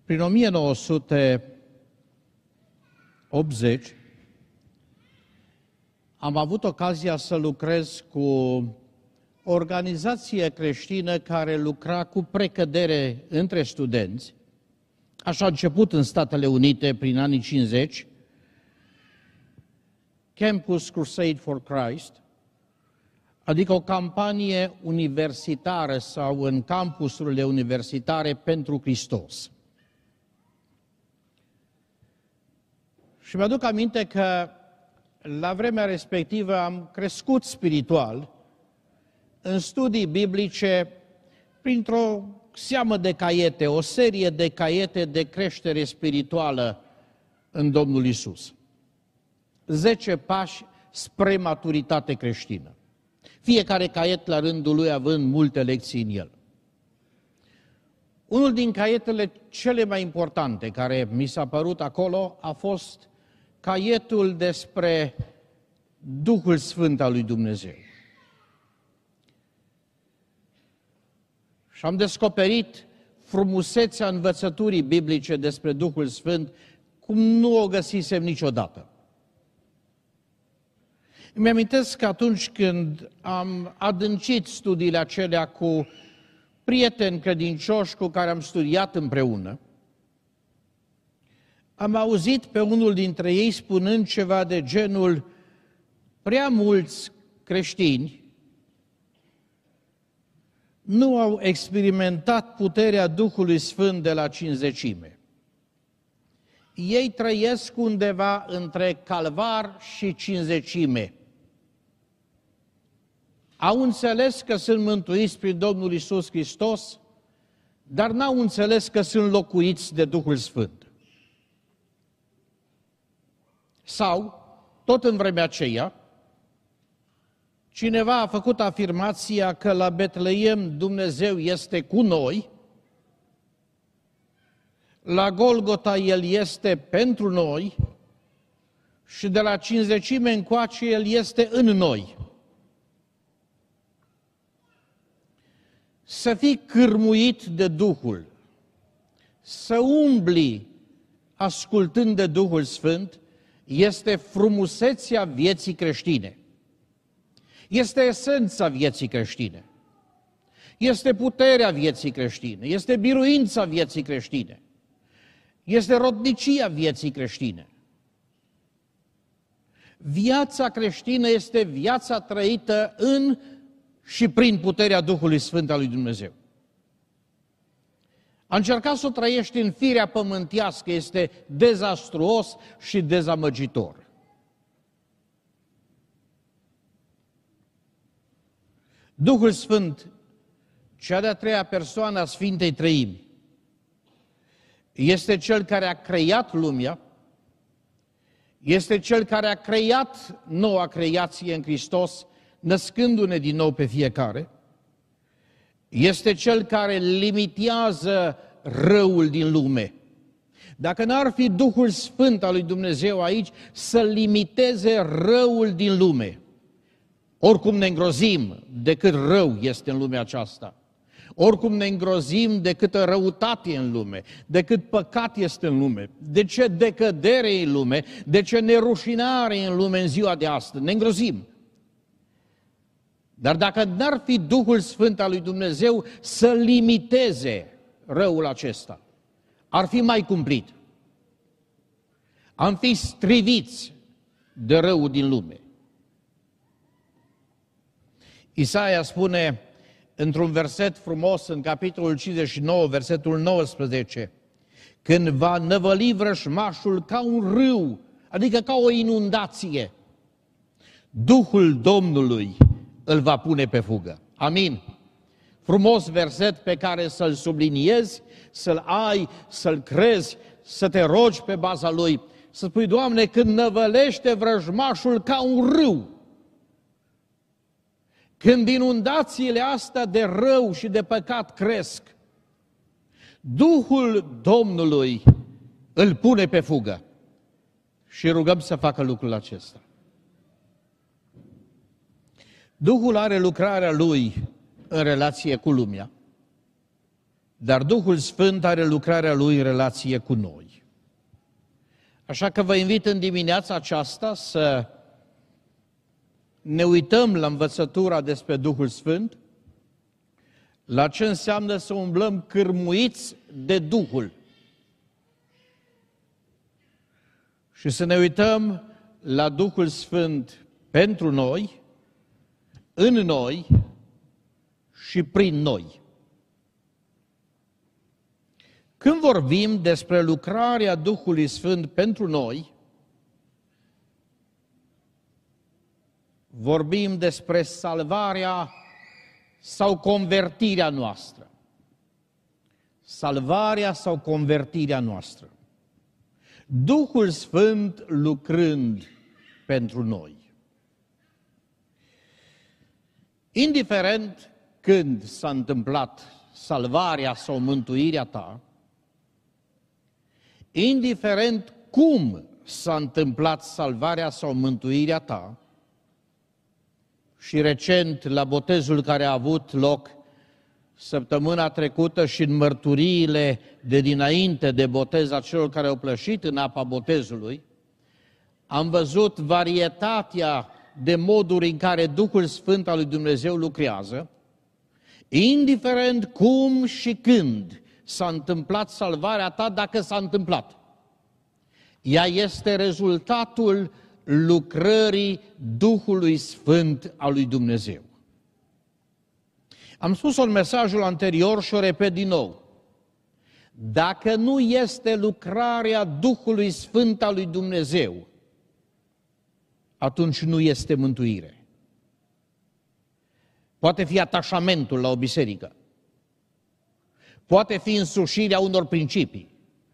Prin 1980 am avut ocazia să lucrez cu o organizație creștină care lucra cu precădere între studenți. Așa a început în Statele Unite prin anii 50, Campus Crusade for Christ, adică o campanie universitară sau în campusurile universitare pentru Hristos. Și mi-aduc aminte că la vremea respectivă am crescut spiritual în studii biblice printr-o seamă de caiete, o serie de caiete de creștere spirituală în Domnul Isus. 10 pași spre maturitate creștină. Fiecare caiet la rândul lui având multe lecții în el. Unul din caietele cele mai importante care mi s-a părut acolo a fost caietul despre Duhul Sfânt al lui Dumnezeu. Și am descoperit frumusețea învățăturii biblice despre Duhul Sfânt cum nu o găsisem niciodată. Îmi amintesc că atunci când am adâncit studiile acelea cu prieteni credincioși cu care am studiat împreună, am auzit pe unul dintre ei spunând ceva de genul: prea mulți creștini nu au experimentat puterea Duhului Sfânt de la Cincizecime. Ei trăiesc undeva între Calvar și Cincizecime. Au înțeles că sunt mântuiți prin Domnul Iisus Hristos, dar n-au înțeles că sunt locuiți de Duhul Sfânt. Sau, tot în vremea aceea, cineva a făcut afirmația că la Betleem Dumnezeu este cu noi, la Golgota El este pentru noi și de la Cincizecime încoace El este în noi. Să fii cârmuit de Duhul, să umbli ascultând de Duhul Sfânt, este frumusețea vieții creștine. Este esența vieții creștine. Este puterea vieții creștine. Este biruința vieții creștine. Este rodnicia vieții creștine. Viața creștină este viața trăită în și prin puterea Duhului Sfânt al lui Dumnezeu. A încerca să o trăiești în firea pământească este dezastruos și dezamăgitor. Duhul Sfânt, cea de-a treia persoană a Sfintei Treimi, este Cel care a creat lumea, este Cel care a creat noua creație în Hristos, născându-ne din nou pe fiecare, este Cel care limitează răul din lume. Dacă n-ar fi Duhul Sfânt al lui Dumnezeu aici să limiteze răul din lume, oricum ne îngrozim de cât rău este în lumea aceasta, oricum ne îngrozim de câtă răutate e în lume, de cât păcat este în lume, de ce decădere e în lume, de ce nerușinare e în lume în ziua de astăzi, ne îngrozim. Dar dacă n-ar fi Duhul Sfânt al lui Dumnezeu să limiteze răul acesta, ar fi mai cumplit. Am fi striviți de răul din lume. Isaia spune într-un verset frumos, în capitolul 59, versetul 19, când va năvăli vrășmașul ca un râu, adică ca o inundație, Duhul Domnului îl va pune pe fugă. Amin. Frumos verset pe care să-l subliniezi, să-l ai, să-l crezi, să te rogi pe baza lui, să spui: Doamne, când năvălește vrăjmașul ca un râu, când inundațiile astea de rău și de păcat cresc, Duhul Domnului îl pune pe fugă. Și rugăm să facă lucrul acesta. Duhul are lucrarea lui în relație cu lumea. dar Duhul Sfânt are lucrarea Lui în relație cu noi. Așa că vă invit în dimineața aceasta să ne uităm la învățătura despre Duhul Sfânt, la ce înseamnă să umblăm cârmuiți de Duhul. Și să ne uităm la Duhul Sfânt pentru noi, în noi și prin noi. Când vorbim despre lucrarea Duhului Sfânt pentru noi, vorbim despre salvarea sau convertirea noastră. Salvarea sau convertirea noastră. Duhul Sfânt lucrând pentru noi. Indiferent când s-a întâmplat salvarea sau mântuirea ta, indiferent cum s-a întâmplat salvarea sau mântuirea ta, și recent la botezul care a avut loc săptămâna trecută și în mărturiile de dinainte de botez a celor care au plășit în apa botezului, am văzut varietatea de moduri în care Duhul Sfânt al lui Dumnezeu lucrează, indiferent cum și când s-a întâmplat salvarea ta, dacă s-a întâmplat. Ea este rezultatul lucrării Duhului Sfânt al lui Dumnezeu. Am spus-o în mesajul anterior și o repet din nou. Dacă nu este lucrarea Duhului Sfânt al lui Dumnezeu, atunci nu este mântuire. Poate fi atașamentul la o biserică. Poate fi însușirea unor principii.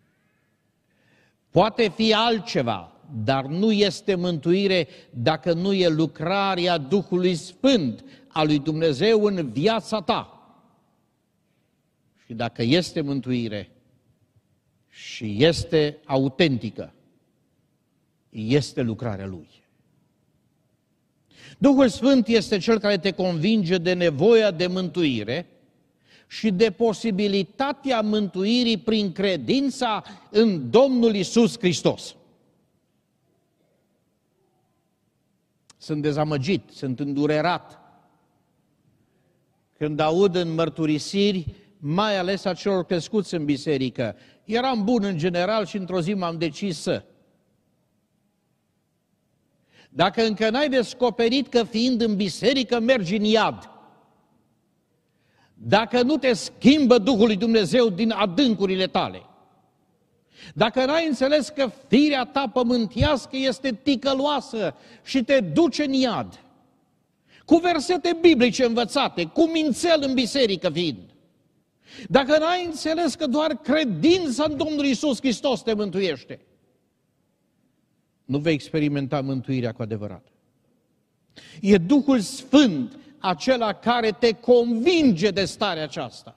Poate fi altceva, dar nu este mântuire dacă nu e lucrarea Duhului Sfânt al lui Dumnezeu în viața ta. Și dacă este mântuire și este autentică, este lucrarea Lui. Duhul Sfânt este Cel care te convinge de nevoia de mântuire și de posibilitatea mântuirii prin credința în Domnul Iisus Hristos. Sunt dezamăgit, sunt îndurerat când aud în mărturisiri, mai ales a celor crescuți în biserică. Eram bun în general și într-o zi m-am decis să. Dacă încă n-ai descoperit că fiind în biserică mergi în iad, dacă nu te schimbă Duhul lui Dumnezeu din adâncurile tale, dacă n-ai înțeles că firea ta pământească este ticăloasă și te duce în iad, cu versete biblice învățate, cu mințel în biserică fiind, dacă n-ai înțeles că doar credința în Domnul Iisus Hristos te mântuiește, nu vei experimenta mântuirea cu adevărat. E Duhul Sfânt acela care te convinge de starea aceasta.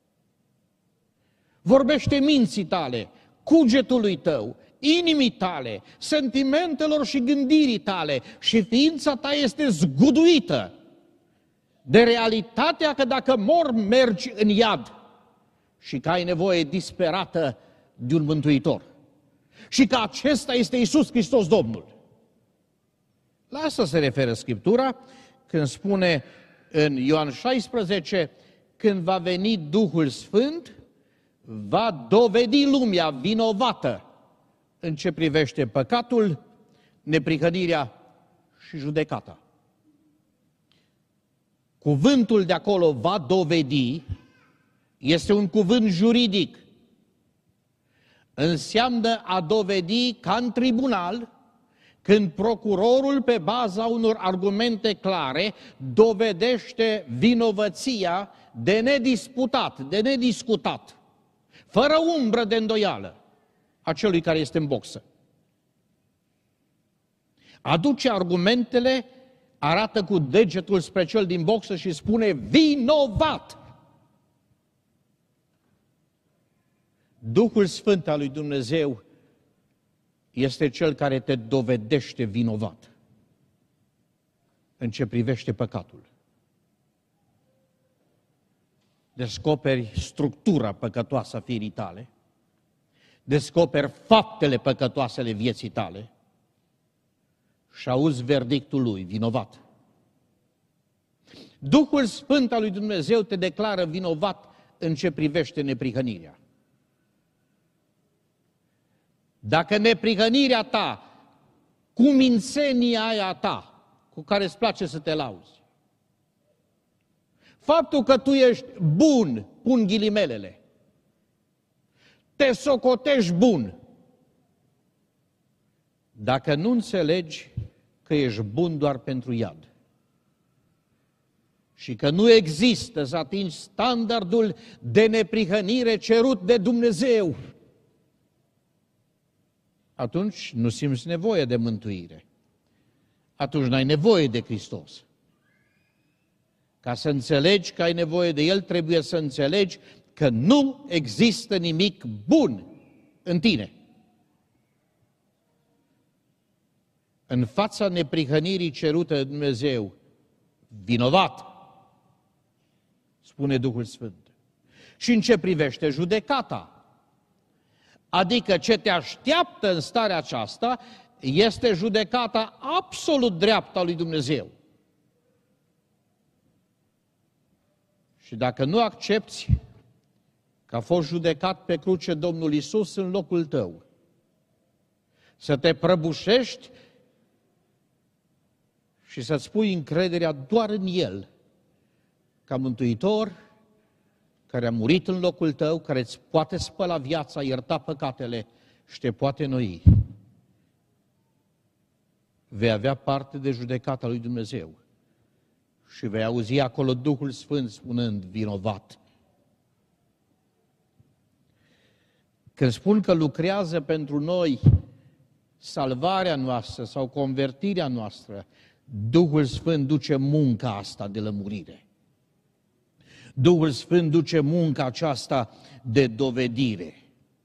Vorbește minții tale, cugetului tău, inimii tale, sentimentelor și gândirii tale și ființa ta este zguduită de realitatea că dacă mor, mergi în iad și că ai nevoie disperată de un mântuitor. Și că acesta este Iisus Hristos Domnul. La asta se referă Scriptura când spune în Ioan 16, când va veni Duhul Sfânt, va dovedi lumea vinovată în ce privește păcatul, neprihănirea și judecata. Cuvântul de acolo va dovedi este un cuvânt juridic. Înseamnă a dovedi ca în tribunal, când procurorul, pe baza unor argumente clare, dovedește vinovăția de nedisputat, de nediscutat, fără umbră de îndoială a celui care este în boxă. Aduce argumentele, arată cu degetul spre cel din boxă și spune vinovat. Duhul Sfânt al lui Dumnezeu este Cel care te dovedește vinovat în ce privește păcatul. descoperi structura păcătoasă a firii tale, descoperi faptele păcătoase ale vieții tale și auzi verdictul lui, vinovat. Duhul Sfânt al lui Dumnezeu te declară vinovat în ce privește neprihănirea. Dacă neprihănirea ta, cumințenia aia ta, cu care îți place să te lauzi, faptul că tu ești bun, pun ghilimelele, te socotești bun, dacă nu înțelegi că ești bun doar pentru iad și că nu există să atingi standardul de neprihănire cerut de Dumnezeu, atunci nu simți nevoie de mântuire. Atunci n-ai nevoie de Hristos. Ca să înțelegi că ai nevoie de El, trebuie să înțelegi că nu există nimic bun în tine. În fața neprihănirii cerute de Dumnezeu, vinovat, spune Duhul Sfânt. Și în ce privește judecata, adică ce te așteaptă în starea aceasta, este judecata absolut dreaptă a lui Dumnezeu. Și dacă nu accepți că a fost judecat pe cruce Domnul Iisus în locul tău, să te prăbușești și să-ți pui încrederea doar în El, ca mântuitor, care a murit în locul tău, care îți poate spăla viața, ierta păcatele și te poate înoi, vei avea parte de judecata lui Dumnezeu și vei auzi acolo Duhul Sfânt spunând, vinovat. Când spun că lucrează pentru noi salvarea noastră sau convertirea noastră, Duhul Sfânt duce munca asta de lămurire. Duhul Sfânt duce munca aceasta de dovedire.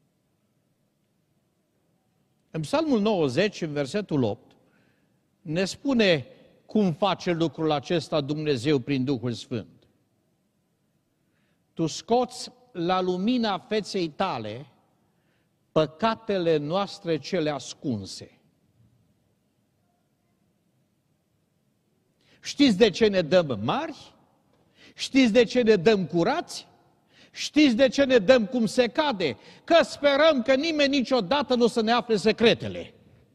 În Psalmul 90, în versetul 8, ne spune cum face lucrul acesta Dumnezeu prin Duhul Sfânt. Tu scoți la lumina feței tale păcatele noastre cele ascunse. Știți de ce ne dăm mari? Știți de ce ne dăm curați? Știți de ce ne dăm cum se cade? Că sperăm că nimeni niciodată nu o să ne afle secretele.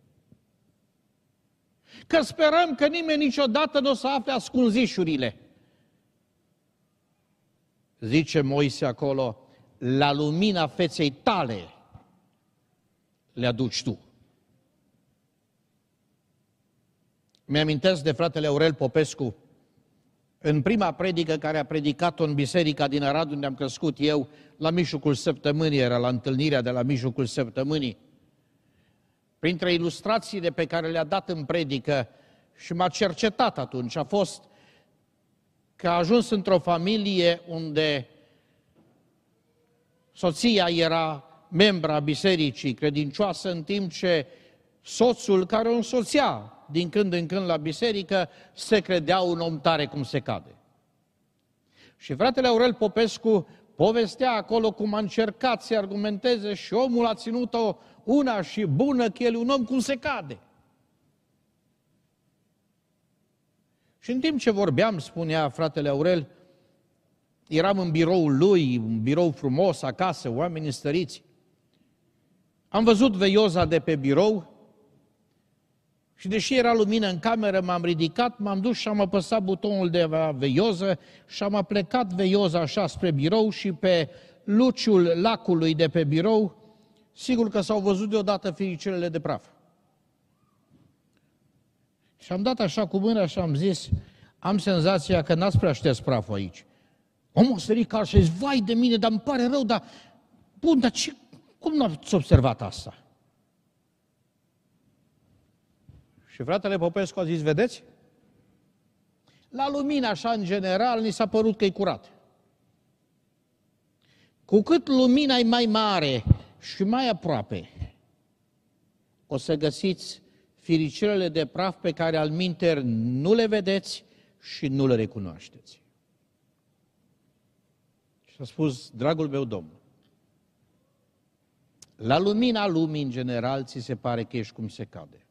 Că sperăm că nimeni niciodată nu o să afle ascunzișurile. Zice Moise acolo, la lumina feței tale le aduci tu. Mi-amintesc de fratele Aurel Popescu, în prima predică care a predicat-o în biserica din Arad, unde am crescut eu, la mijlocul săptămânii, era la întâlnirea de la mijlocul săptămânii. Printre ilustrațiile pe care le-a dat în predică și m-a cercetat atunci, a fost că a ajuns într-o familie unde soția era membra bisericii credincioasă, în timp ce soțul care o însoțea din când în când la biserică se credea un om tare cum se cade. Și fratele Aurel Popescu povestea acolo cum a încercat să argumenteze și omul a ținut-o una și bună că el e un om cum se cade. Și în timp ce vorbeam, spunea fratele Aurel, eram în biroul lui, un birou frumos acasă, oameni înstăriți. Am văzut veioza de pe birou și deși era lumină în cameră, m-am ridicat, m-am dus și am apăsat butonul de veioză și am aplecat veioza așa spre birou și pe luciul lacului de pe birou, sigur că s-au văzut deodată firicelele de praf. Și am dat așa cu mâna și am zis, am senzația că n-ați prea șters praful aici. Omul a sărit cal și a zis, vai de mine, dar îmi pare rău, dar bun, dar cum n-ați observat asta? Și fratele Popescu a zis, vedeți? La lumină, așa, în general, ni s-a părut că e curat. Cu cât lumina e mai mare și mai aproape, o să găsiți firicelele de praf pe care alminteri nu le vedeți și nu le recunoașteți. Și a spus, dragul meu Domn, la lumina lumii, în general, ți se pare că ești cum se cade.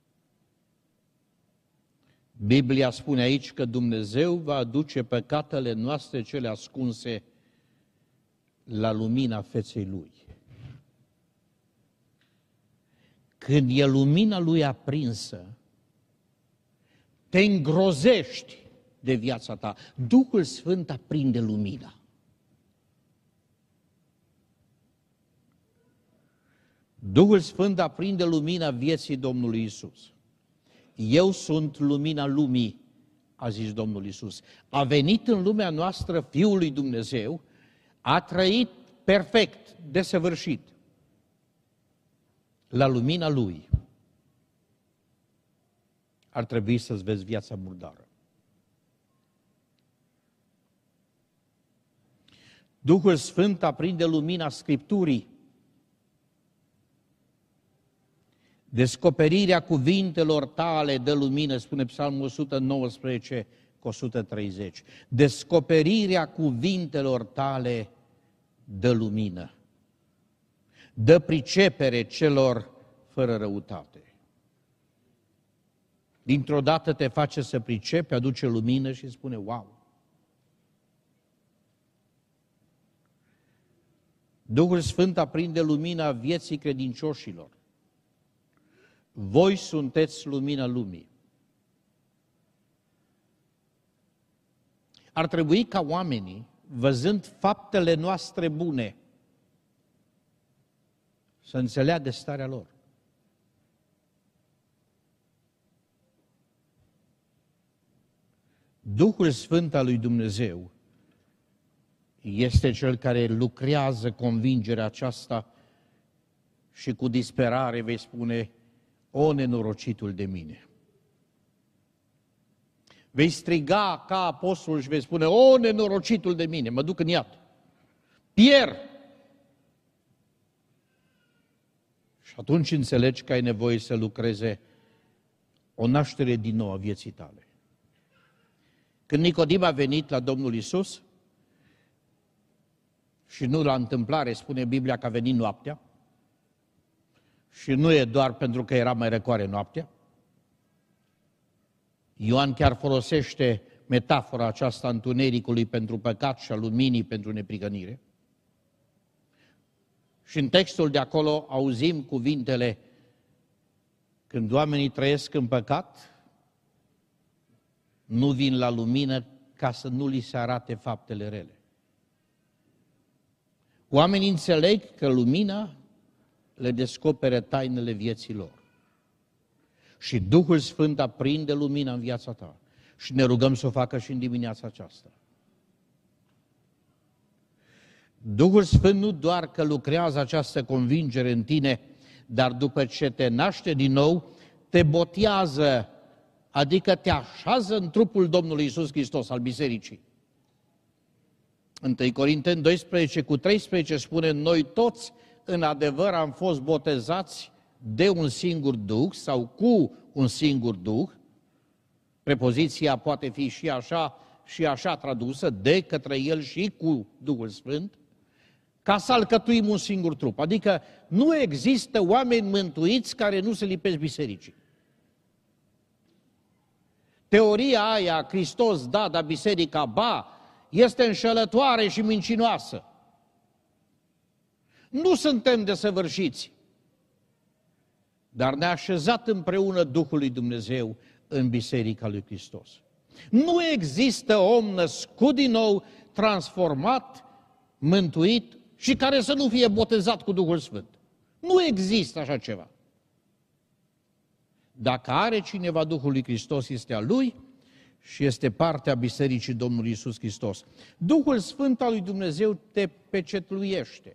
Biblia spune aici că Dumnezeu va aduce păcatele noastre cele ascunse la lumina feței Lui. Când e lumina Lui aprinsă, te îngrozești de viața ta. Duhul Sfânt aprinde lumina. Duhul Sfânt aprinde lumina vieții Domnului Isus. Eu sunt lumina lumii, a zis Domnul Isus. A venit în lumea noastră Fiul lui Dumnezeu, a trăit perfect, desăvârșit, la lumina Lui. Ar trebui să-ți vezi viața murdară. Duhul Sfânt aprinde lumina Scripturii. Descoperirea cuvintelor tale dă lumină, spune Psalmul 119 cu 130. Descoperirea cuvintelor tale dă lumină. Dă pricepere celor fără răutate. Dintr-o dată te face să pricepi, aduce lumină și spune, wow! Duhul Sfânt aprinde lumina vieții credincioșilor. Voi sunteți lumina lumii. Ar trebui ca oamenii, văzând faptele noastre bune, să înțeleagă starea lor. Duhul Sfânt al lui Dumnezeu este Cel care lucrează convingerea aceasta și cu disperare vei spune, o, nenorocitul de mine. Vei striga ca apostol și vei spune, o, nenorocitul de mine, mă duc în iad. Pierd. Și atunci înțelegi că ai nevoie să lucreze o naștere din nou a vieții tale. Când Nicodim a venit la Domnul Isus, și nu la întâmplare, spune Biblia că a venit noaptea, și nu e doar pentru că era mai răcoare noaptea. Ioan chiar folosește metafora aceasta a întunericului pentru păcat și a luminii pentru neprihănire. Și în textul de acolo auzim cuvintele, când oamenii trăiesc în păcat, nu vin la lumină ca să nu li se arate faptele rele. Oamenii înțeleg că lumina le descoperă tainele vieții lor. Și Duhul Sfânt aprinde lumina în viața ta. Și ne rugăm să o facă și în dimineața aceasta. Duhul Sfânt nu doar că lucrează această convingere în tine, dar după ce te naște din nou, te botează, adică te așează în trupul Domnului Iisus Hristos, al bisericii. 1 Corinteni 12 cu 13 spune, noi toți în adevăr am fost botezați de un singur Duh sau cu un singur Duh. Prepoziția poate fi și așa tradusă, de către El și cu Duhul Sfânt, ca să alcătuim un singur trup. Adică nu există oameni mântuiți care nu se lipesc bisericii. Teoria aia, Hristos da, dar biserica ba, este înșelătoare și mincinoasă. Nu suntem desăvârșiți, dar ne-a așezat împreună Duhul lui Dumnezeu în Biserica lui Hristos. Nu există om născut din nou, transformat, mântuit și care să nu fie botezat cu Duhul Sfânt. Nu există așa ceva. Dacă are cineva Duhul lui Hristos, este a lui și este partea Bisericii Domnului Iisus Hristos. Duhul Sfânt al lui Dumnezeu te pecetluiește.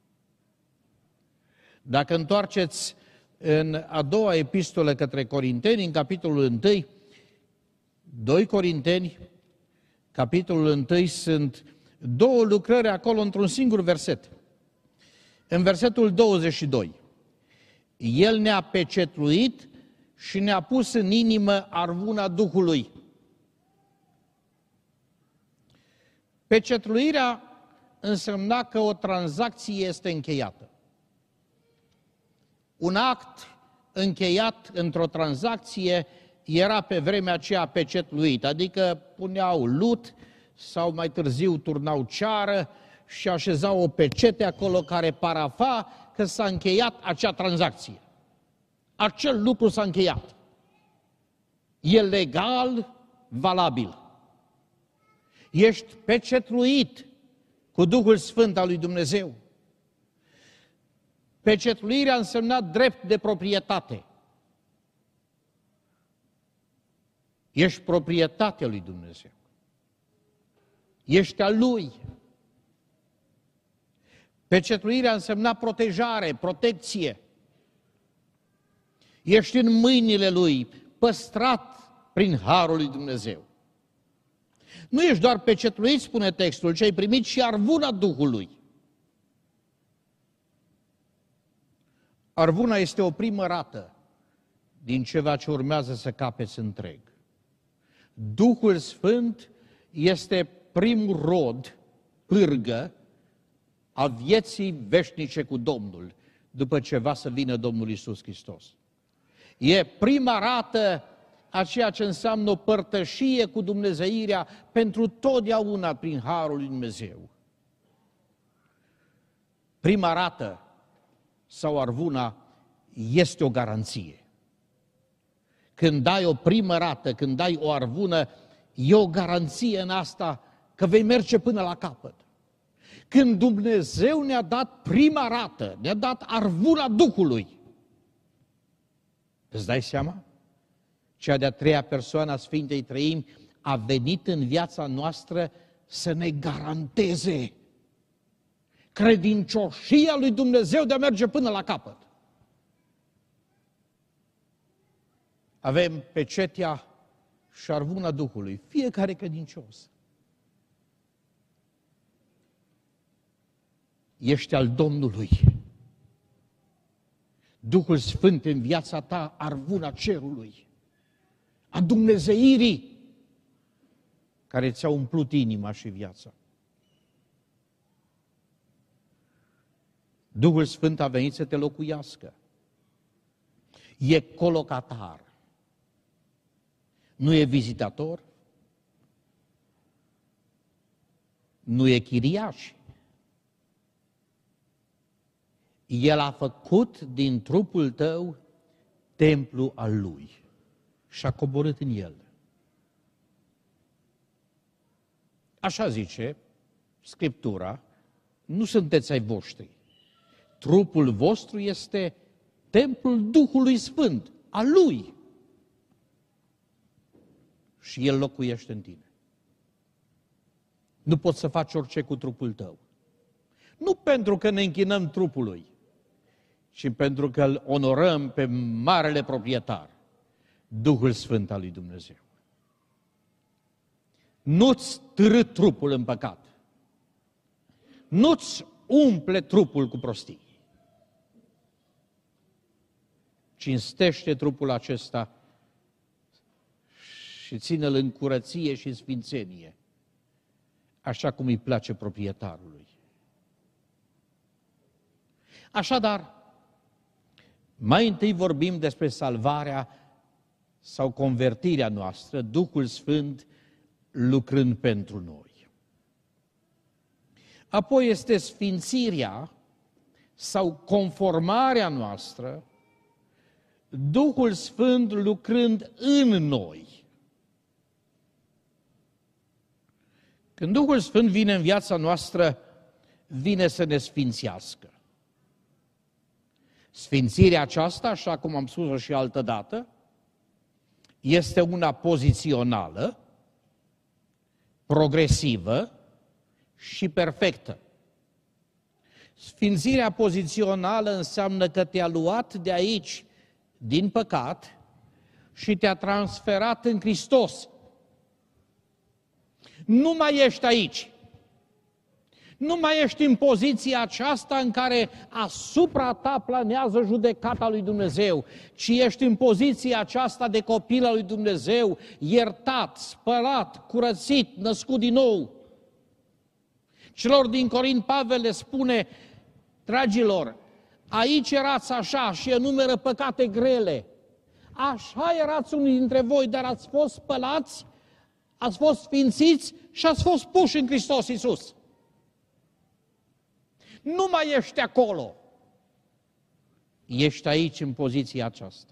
Dacă întoarceți în a doua epistolă către Corinteni, în capitolul 1, 2 Corinteni, capitolul 1, sunt două lucrări acolo într-un singur verset. În versetul 22, El ne-a pecetluit și ne-a pus în inimă arvuna Duhului. Pecetluirea însemna că o tranzacție este încheiată. Un act încheiat într-o tranzacție era pe vremea aceea pecetluit, adică puneau lut sau mai târziu turnau ceară și așezau o pecete acolo care parafa că s-a încheiat acea tranzacție. Acel lucru s-a încheiat. E legal, valabil. Ești pecetluit cu Duhul Sfânt al lui Dumnezeu. Pecetluirea însemna drept de proprietate. Ești proprietatea lui Dumnezeu. Ești al Lui. Pecetluirea însemna protejare, protecție. Ești în mâinile Lui, păstrat prin harul lui Dumnezeu. Nu ești doar pecetluit, spune textul, ci ai primit și arvuna Duhului. Arvuna este o primă rată din ceva ce urmează să capeți întreg. Duhul Sfânt este primul rod, pârgă, a vieții veșnice cu Domnul, după ce va să vină Domnul Iisus Hristos. E prima rată a ceea ce înseamnă o părtășie cu dumnezeirea pentru totdeauna prin harul lui Dumnezeu. Prima rată sau arvuna este o garanție. Când dai o primă rată, când dai o arvună, e o garanție în asta că vei merge până la capăt. Când Dumnezeu ne-a dat prima rată, ne-a dat arvuna Duhului, îți dai seama? Cea de-a treia persoană a Sfintei Treimi a venit în viața noastră să ne garanteze credincioșia lui Dumnezeu de a merge până la capăt. Avem pecetea și arvuna Duhului, fiecare credincios. Ești al Domnului. Duhul Sfânt în viața ta, arvuna cerului, a dumnezeirii care ți-a umplut inima și viața. Duhul Sfânt a venit să te locuiască. E colocatar. Nu e vizitator. Nu e chiriaș. El a făcut din trupul tău templu al Lui și a coborât în el. Așa zice Scriptura, nu sunteți ai voștri. Trupul vostru este templul Duhului Sfânt, al Lui. Și El locuiește în tine. Nu poți să faci orice cu trupul tău. Nu pentru că ne închinăm trupului, ci pentru că îl onorăm pe marele proprietar, Duhul Sfânt al lui Dumnezeu. Nu-ți târî trupul în păcat. Nu-ți umple trupul cu prostii. Cinstește trupul acesta și ține-l în curăție și sfințenie, așa cum îi place proprietarului. Așadar, mai întâi vorbim despre salvarea sau convertirea noastră, Duhul Sfânt lucrând pentru noi. Apoi este sfințirea sau conformarea noastră, Duhul Sfânt lucrând în noi. Când Duhul Sfânt vine în viața noastră, vine să ne sfințească. Sfințirea aceasta, așa cum am spus-o și altădată, este una pozițională, progresivă și perfectă. Sfințirea pozițională înseamnă că te-a luat de aici, din păcat, și te-a transferat în Hristos. Nu mai ești aici. Nu mai ești în poziția aceasta în care asupra ta planează judecata lui Dumnezeu, ci ești în poziția aceasta de copil al lui Dumnezeu, iertat, spălat, curățit, născut din nou. Celor din Corint, Pavel le spune, dragilor, aici erați așa și enumeră păcate grele. Așa erați unii dintre voi, dar ați fost spălați, ați fost sfințiți și ați fost puși în Hristos Iisus. Nu mai ești acolo. Ești aici în poziția aceasta.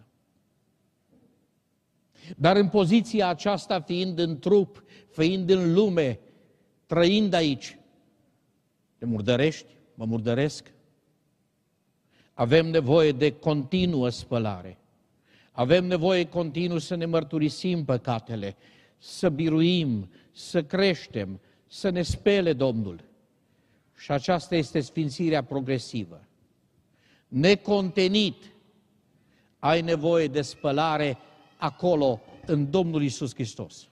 Dar în poziția aceasta, fiind în trup, fiind în lume, trăind aici, te murdărești, mă murdăresc. Avem nevoie de continuă spălare. Avem nevoie continuu să ne mărturisim păcatele, să biruim, să creștem, să ne spele Domnul. Și aceasta este sfințirea progresivă. Necontenit, ai nevoie de spălare acolo, în Domnul Iisus Hristos.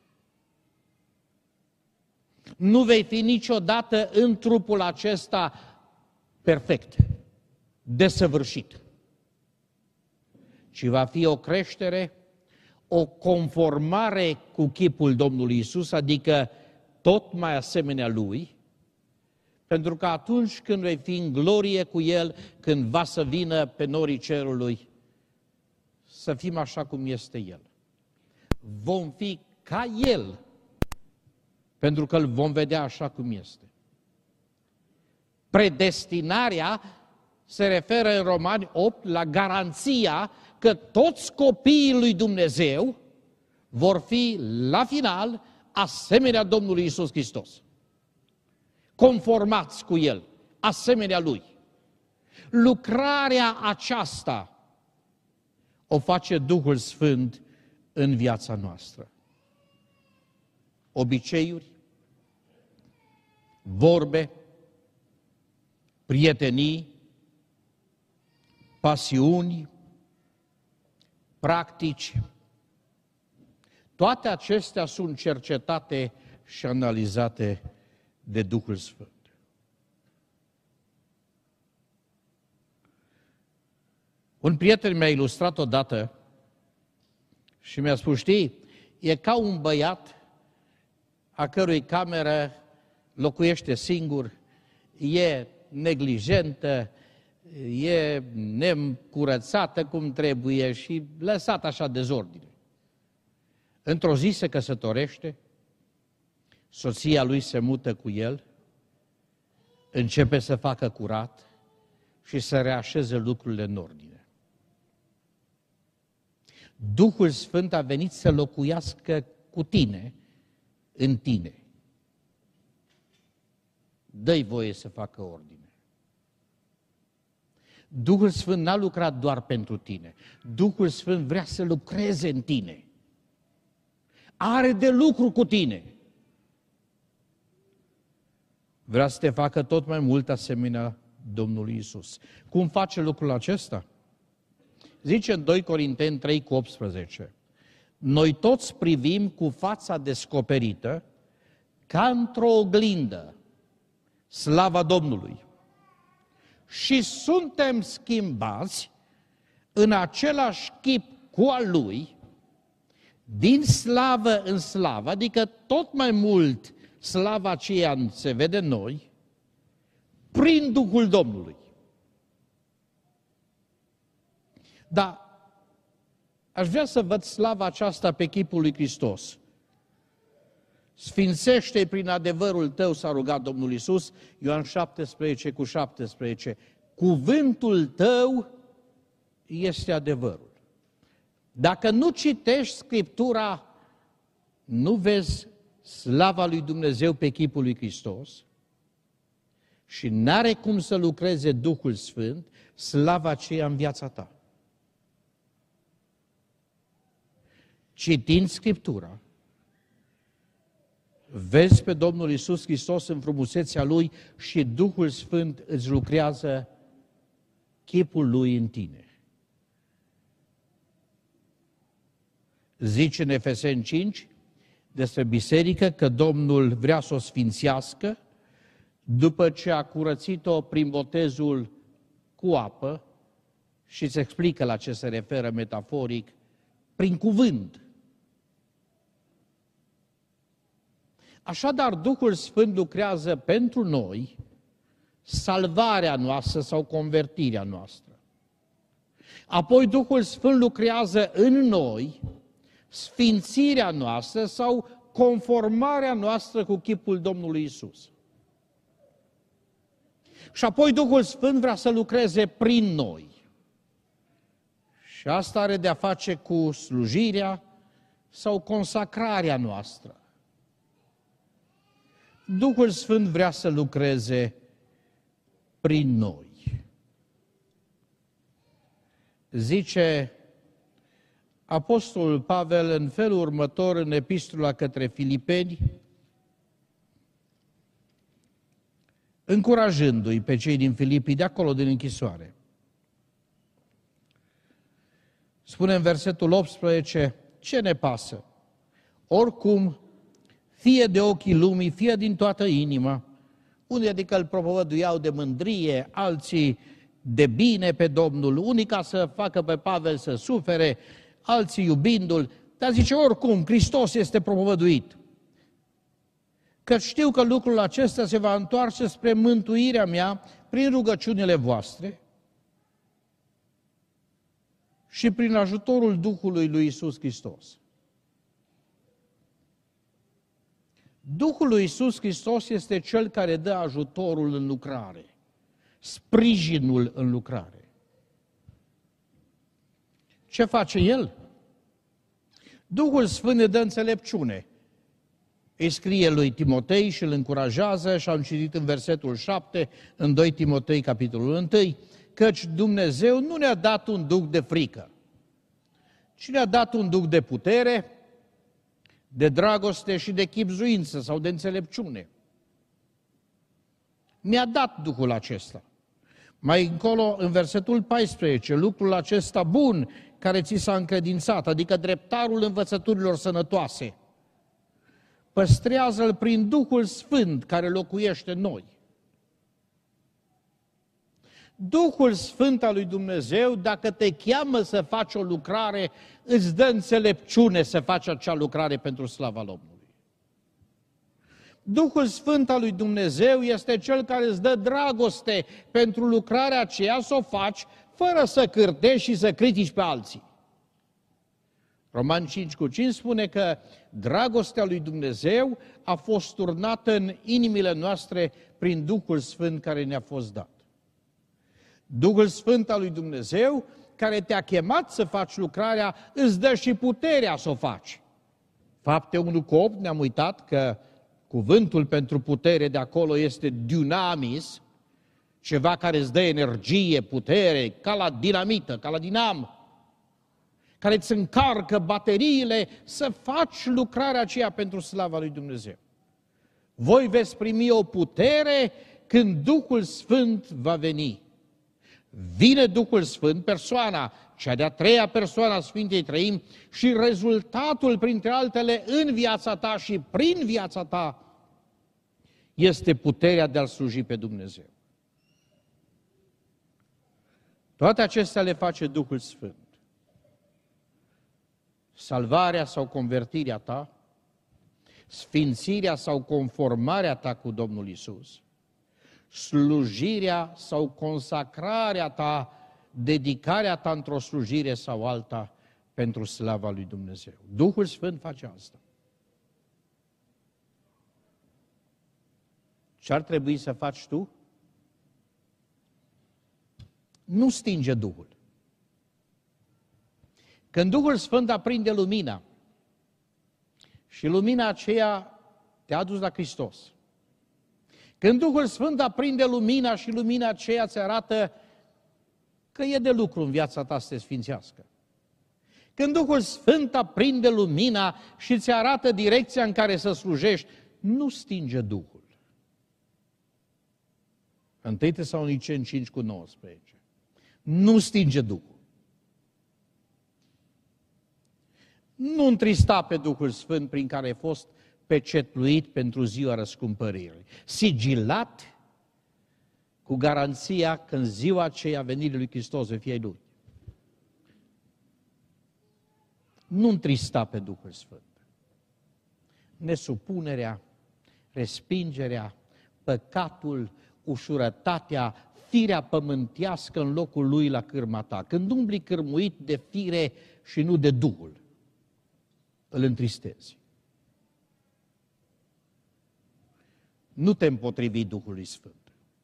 Nu vei fi niciodată în trupul acesta perfect, desăvârșit, ci va fi o creștere, o conformare cu chipul Domnului Iisus, adică tot mai asemenea Lui, pentru că atunci când vei fi în glorie cu El, când va să vină pe norii cerului, să fim așa cum este El. Vom fi ca El, pentru că îl vom vedea așa cum este. Predestinarea se referă în Romani 8 la garanția că toți copiii lui Dumnezeu vor fi la final asemenea Domnului Iisus Hristos. Conformați cu El, asemenea Lui. Lucrarea aceasta o face Duhul Sfânt în viața noastră. Obiceiuri, vorbe, prietenii, pasiuni, practici, toate acestea sunt cercetate și analizate de Duhul Sfânt. Un prieten mi-a ilustrat odată și mi-a spus, știi, e ca un băiat a cărui cameră locuiește singur, e neglijentă, e necurățată cum trebuie și lăsat așa dezordine. Într-o zi se căsătorește, soția lui se mută cu el, începe să facă curat și să reașeze lucrurile în ordine. Duhul Sfânt a venit să locuiască cu tine, în tine. Dă-i voie să facă ordine. Duhul Sfânt n-a lucrat doar pentru tine. Duhul Sfânt vrea să lucreze în tine. Are de lucru cu tine. Vrea să te facă tot mai mult asemenea Domnului Iisus. Cum face lucrul acesta? Zice în 2 Corinteni 3:18, noi toți privim cu fața descoperită ca într-o oglindă slava Domnului și suntem schimbați în același chip cu al Lui, din slavă în slavă, adică tot mai mult slava aceea se vede în noi, prin Duhul Domnului. Dar aș vrea să văd slava aceasta pe chipul lui Hristos. Sfințește prin adevărul tău, s-a rugat Domnul Iisus, Ioan 17:17. Cuvântul tău este adevărul. Dacă nu citești Scriptura, nu vezi slava lui Dumnezeu pe chipul lui Hristos și n-are cum să lucreze Duhul Sfânt slava aceea în viața ta. Citind Scriptura, vezi pe Domnul Iisus Hristos în frumusețea Lui și Duhul Sfânt îți lucrează chipul Lui în tine. Zice în Efeseni 5 despre biserică că Domnul vrea să o sfințească după ce a curățit-o prin botezul cu apă și îți explică la ce se referă metaforic, prin cuvânt. Așadar, Duhul Sfânt lucrează pentru noi salvarea noastră sau convertirea noastră. Apoi Duhul Sfânt lucrează în noi sfințirea noastră sau conformarea noastră cu chipul Domnului Isus. Și apoi Duhul Sfânt vrea să lucreze prin noi. Și asta are de-a face cu slujirea sau consacrarea noastră. Duhul Sfânt vrea să lucreze prin noi. Zice Apostolul Pavel în felul următor în epistola către Filipeni, încurajându-i pe cei din Filipii de acolo din închisoare. Spune în versetul 18, ce ne pasă? Oricum, fie de ochii lumii, fie din toată inima, unii adică îl propovăduiau de mândrie, alții de bine pe Domnul, unii ca să facă pe Pavel să sufere, alții iubindu-l, dar zice oricum, Hristos este propovăduit. Că știu că lucrul acesta se va întoarce spre mântuirea mea prin rugăciunile voastre și prin ajutorul Duhului lui Iisus Hristos. Duhul lui Iisus Hristos este Cel care dă ajutorul în lucrare, sprijinul în lucrare. Ce face El? Duhul Sfânt ne dă înțelepciune. Îi scrie lui Timotei și îl încurajează și am citit în versetul 7, în 2 Timotei, capitolul 1, căci Dumnezeu nu ne-a dat un duh de frică, ci ne-a dat un duh de putere, de dragoste și de chibzuință sau de înțelepciune. Mi-a dat Duhul acesta. Mai încolo, în versetul 14, lucrul acesta bun care ți s-a încredințat, adică dreptarul învățăturilor sănătoase, păstrează-l prin Duhul Sfânt care locuiește în noi. Duhul Sfânt al lui Dumnezeu, dacă te cheamă să faci o lucrare, îți dă înțelepciune să faci acea lucrare pentru slava Domnului. Duhul Sfânt al lui Dumnezeu este Cel care îți dă dragoste pentru lucrarea aceea să o faci fără să cârtești și să critici pe alții. Roman 5:5 spune că dragostea lui Dumnezeu a fost turnată în inimile noastre prin Duhul Sfânt care ne-a fost dat. Duhul Sfânt al lui Dumnezeu, care te-a chemat să faci lucrarea, îți dă și puterea să o faci. Fapte 1:8, ne-am uitat că cuvântul pentru putere de acolo este dunamis, ceva care îți dă energie, putere, ca la dinamită, ca la dinam, care îți încarcă bateriile să faci lucrarea aceea pentru slava lui Dumnezeu. Voi veți primi o putere când Duhul Sfânt va veni. Vine Duhul Sfânt, persoana, cea de-a treia persoană a Sfintei Trăimi și rezultatul, printre altele, în viața ta și prin viața ta este puterea de a-L sluji pe Dumnezeu. Toate acestea le face Duhul Sfânt. Salvarea sau convertirea ta, sfințirea sau conformarea ta cu Domnul Isus, slujirea sau consacrarea ta, dedicarea ta într-o slujire sau alta pentru slava lui Dumnezeu. Duhul Sfânt face asta. Ce ar trebui să faci tu? Nu stinge Duhul. Când Duhul Sfânt aprinde lumina și lumina aceea te-a adus la Hristos, când Duhul Sfânt aprinde lumina și lumina aceea îți arată că e de lucru în viața ta să te sfințească, când Duhul Sfânt aprinde lumina și îți arată direcția în care să slujești, nu stinge Duhul. 1 Tesaloniceni 5:19. Nu stinge Duhul. Nu întrista pe Duhul Sfânt prin care ai fost pecetluit pentru ziua răscumpăririi. Sigilat cu garanția că în ziua aceea venirii lui Hristos vei fi ai Lui. Nu întrista pe Duhul Sfânt. Nesupunerea, respingerea, păcatul, ușurătatea, firea pământească în locul lui la cârma ta. Când umbli cârmuit de fire și nu de Duhul, îl întristezi. Nu te împotrivi Duhului Sfânt.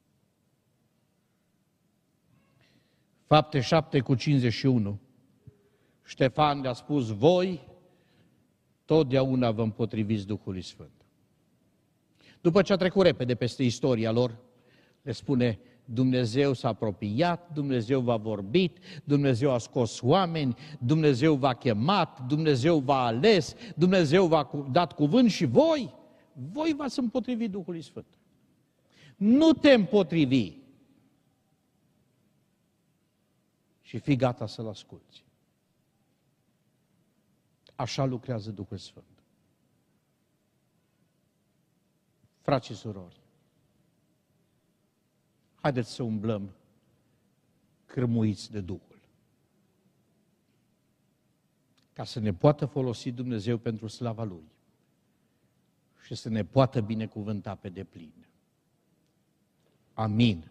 Fapte 7:51. Ștefan le-a spus, voi totdeauna vă împotriviți Duhului Sfânt. După ce a trecut repede peste istoria lor, le spune, Dumnezeu s-a apropiat, Dumnezeu v-a vorbit, Dumnezeu a scos oameni, Dumnezeu v-a chemat, Dumnezeu v-a ales, Dumnezeu v-a dat cuvânt și voi v-ați împotrivit Duhului Sfânt. Nu te împotrivi și fii gata să-L asculți. Așa lucrează Duhul Sfânt. Frați și surori, haideți să umblăm cârmuiți de Duhul, ca să ne poată folosi Dumnezeu pentru slava Lui și să ne poată binecuvânta pe deplin. Amin.